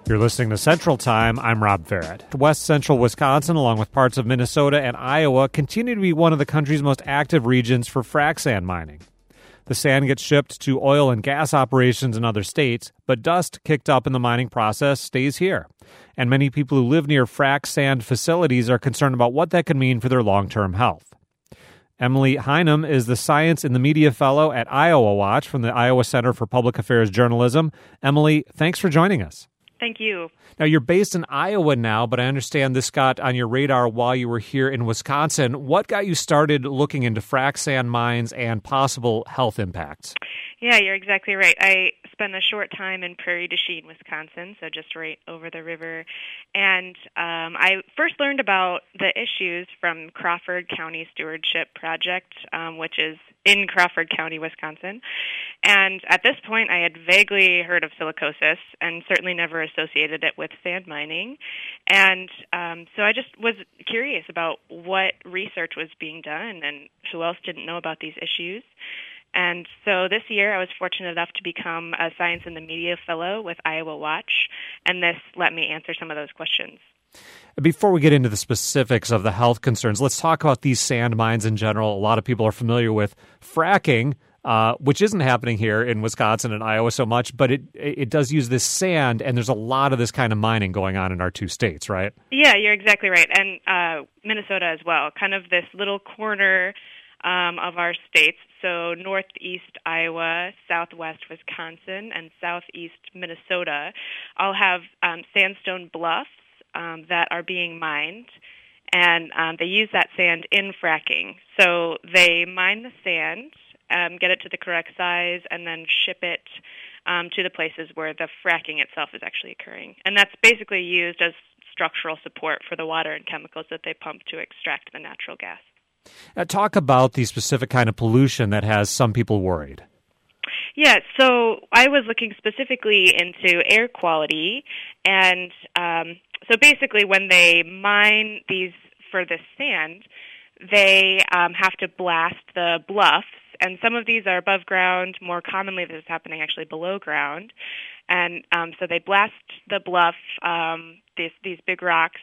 You're listening to Central Time. I'm Rob Farrett. West central Wisconsin, along with parts of Minnesota and Iowa, continue to be one of the country's most active regions for frac sand mining. The sand gets shipped to oil and gas operations in other states, but dust kicked up in the mining process stays here. And many people who live near frac sand facilities are concerned about what that could mean for their long-term health. Emily Heinem is the Science in the Media Fellow at Iowa Watch from the Iowa Center for Public Affairs Journalism. Emily, thanks for joining us. Thank you. Now, you're based in Iowa now, but I understand this got on your radar while you were here in Wisconsin. What got you started looking into frac sand mines and possible health impacts? Yeah, you're exactly right. I spent a short time in Prairie du Chien, Wisconsin, so just right over the river. And I first learned about the issues from Crawford County Stewardship Project, which is in Crawford County, Wisconsin. And at this point, I had vaguely heard of silicosis and certainly never associated it with sand mining. And so I just was curious about what research was being done and who else didn't know about these issues. And so this year I was fortunate enough to become a Science in the Media Fellow with Iowa Watch, and this let me answer some of those questions. Before we get into the specifics of the health concerns, let's talk about these sand mines in general. A lot of people are familiar with fracking, which isn't happening here in Wisconsin and Iowa so much, but it does use this sand, and there's a lot of this kind of mining going on in our two states, right? Yeah, you're exactly right, and Minnesota as well, kind of this little corner of our states. So northeast Iowa, southwest Wisconsin, and southeast Minnesota all have sandstone bluffs that are being mined, and they use that sand in fracking. So they mine the sand, get it to the correct size, and then ship it to the places where the fracking itself is actually occurring. And that's basically used as structural support for the water and chemicals that they pump to extract the natural gas. Talk about the specific kind of pollution that has some people worried. Yeah, so I was looking specifically into air quality, and so basically when they mine these for the sand, they have to blast the bluffs, and some of these are above ground. More commonly, this is happening actually below ground, and so they blast the bluff, these big rocks,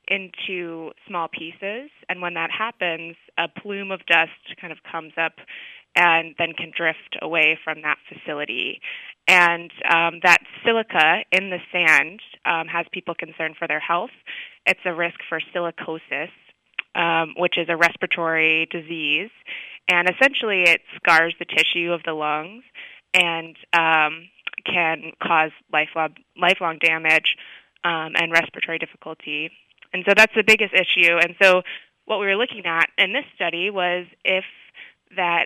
into small pieces, and when that happens, a plume of dust kind of comes up and then can drift away from that facility. And that silica in the sand has people concerned for their health. It's a risk for silicosis, which is a respiratory disease, and essentially it scars the tissue of the lungs and can cause lifelong damage and respiratory difficulty. And so that's the biggest issue. And so what we were looking at in this study was if that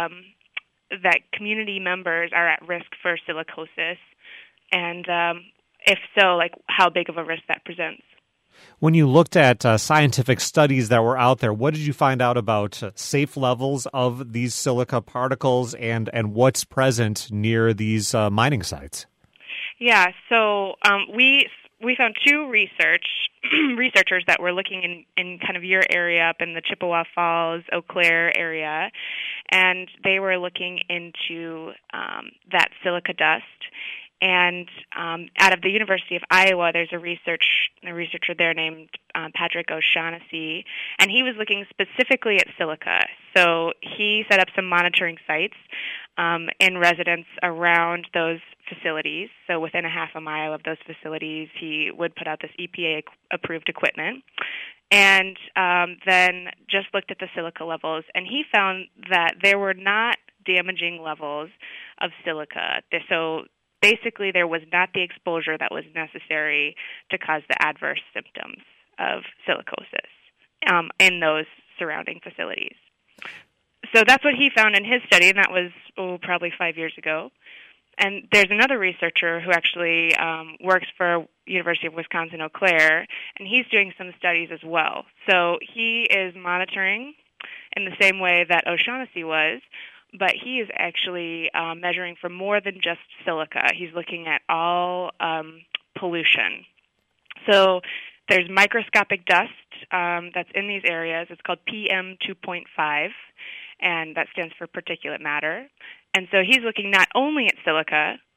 community members are at risk for silicosis, and if so, like how big of a risk that presents. When you looked at scientific studies that were out there, what did you find out about safe levels of these silica particles and what's present near these mining sites? Yeah, so we found two researchers that were looking in kind of your area up in the Chippewa Falls, Eau Claire area, and they were looking into that silica dust. And out of the University of Iowa, there's a researcher there named Patrick O'Shaughnessy, and he was looking specifically at silica. So he set up some monitoring sites in residence around those facilities. So within a half a mile of those facilities, he would put out this EPA-approved equipment, and then just looked at the silica levels. And he found that there were not damaging levels of silica. So basically, there was not the exposure that was necessary to cause the adverse symptoms of silicosis in those surrounding facilities. So that's what he found in his study, and that was probably 5 years ago. And there's another researcher who actually works for University of Wisconsin-Eau Claire, and he's doing some studies as well. So he is monitoring in the same way that O'Shaughnessy was, but he is actually measuring for more than just silica. He's looking at all pollution. So there's microscopic dust that's in these areas. It's called PM 2.5, and that stands for particulate matter. And so he's looking not only at silica,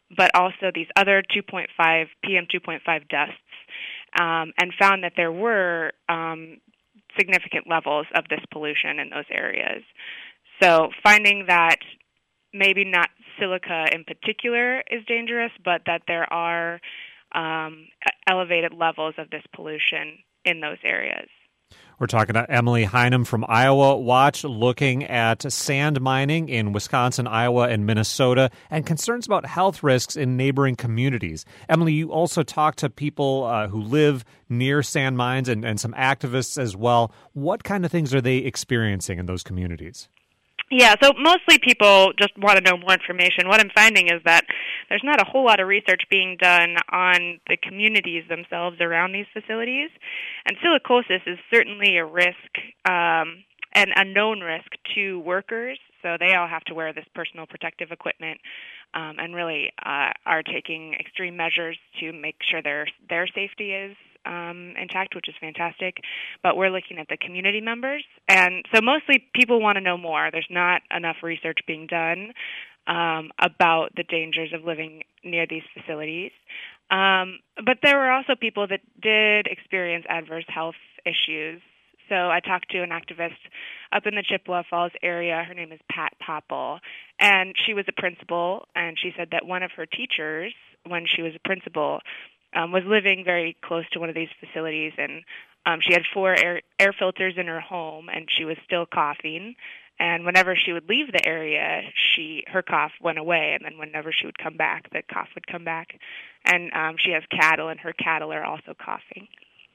but also these other PM 2.5 dusts, and found that there were significant levels of this pollution in those areas. So finding that maybe not silica in particular is dangerous, but that there are elevated levels of this pollution in those areas. We're talking to Emily Heinem from Iowa Watch, looking at sand mining in Wisconsin, Iowa, and Minnesota, and concerns about health risks in neighboring communities. Emily, you also talk to people who live near sand mines and some activists as well. What kind of things are they experiencing in those communities? Yeah, so mostly people just want to know more information. What I'm finding is that there's not a whole lot of research being done on the communities themselves around these facilities. And silicosis is certainly a risk, and a known risk to workers. So they all have to wear this personal protective equipment, and really are taking extreme measures to make sure their safety is intact, which is fantastic. But we're looking at the community members. And so mostly people want to know more. There's not enough research being done about the dangers of living near these facilities. But there were also people that did experience adverse health issues. So I talked to an activist up in the Chippewa Falls area. Her name is Pat Popple, and she was a principal, and she said that one of her teachers, when she was a principal, was living very close to one of these facilities, and she had 4 air filters in her home, and she was still coughing. And whenever she would leave the area, her cough went away, and then whenever she would come back, the cough would come back. And she has cattle, and her cattle are also coughing.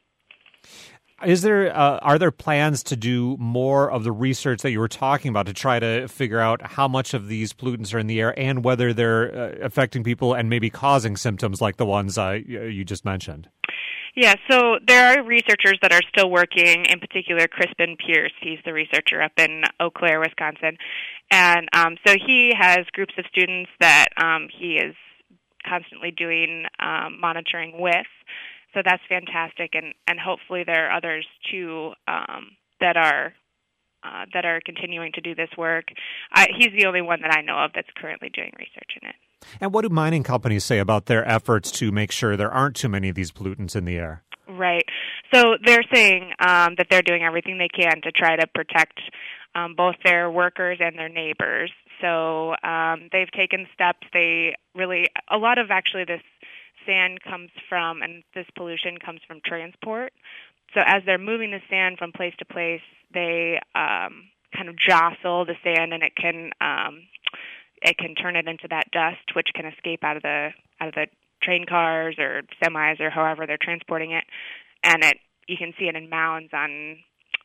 Are there plans to do more of the research that you were talking about to try to figure out how much of these pollutants are in the air and whether they're affecting people and maybe causing symptoms like the ones you just mentioned? Yeah, so there are researchers that are still working, in particular Crispin Pierce. He's the researcher up in Eau Claire, Wisconsin. And so he has groups of students that he is constantly doing monitoring with. So that's fantastic, and hopefully there are others too that are continuing to do this work. He's the only one that I know of that's currently doing research in it. And what do mining companies say about their efforts to make sure there aren't too many of these pollutants in the air? Right. So they're saying that they're doing everything they can to try to protect both their workers and their neighbors. So they've taken steps. A lot of actually this sand comes from, and this pollution comes from transport. So as they're moving the sand from place to place, they kind of jostle the sand, and it can turn it into that dust, which can escape out of the train cars or semis or however they're transporting it, and you can see it in mounds on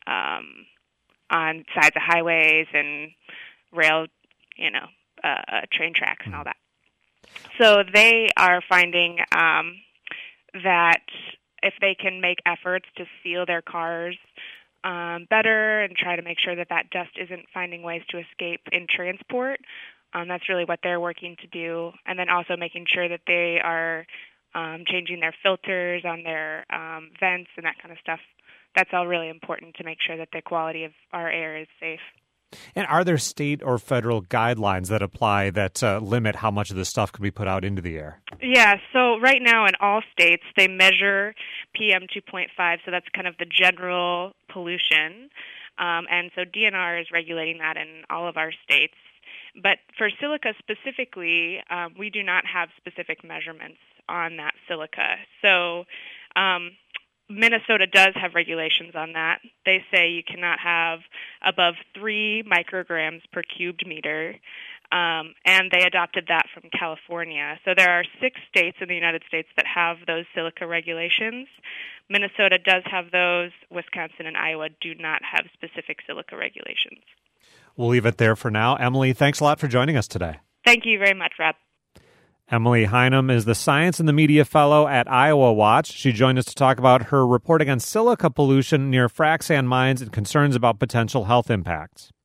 sides of highways and rail, train tracks and all that. So they are finding that if they can make efforts to seal their cars better and try to make sure that dust isn't finding ways to escape in transport, that's really what they're working to do. And then also making sure that they are changing their filters on their vents and that kind of stuff. That's all really important to make sure that the quality of our air is safe. And are there state or federal guidelines that apply that limit how much of this stuff can be put out into the air? Yeah, so right now in all states, they measure PM 2.5, so that's kind of the general pollution. And so DNR is regulating that in all of our states. But for silica specifically, we do not have specific measurements on that silica. So Minnesota does have regulations on that. They say you cannot have above 3 micrograms per cubed meter, and they adopted that from California. So there are 6 states in the United States that have those silica regulations. Minnesota does have those. Wisconsin and Iowa do not have specific silica regulations. We'll leave it there for now. Emily, thanks a lot for joining us today. Thank you very much, Rob. Emily Heinem is the Science and the Media Fellow at Iowa Watch. She joined us to talk about her reporting on silica pollution near frac sand mines and concerns about potential health impacts.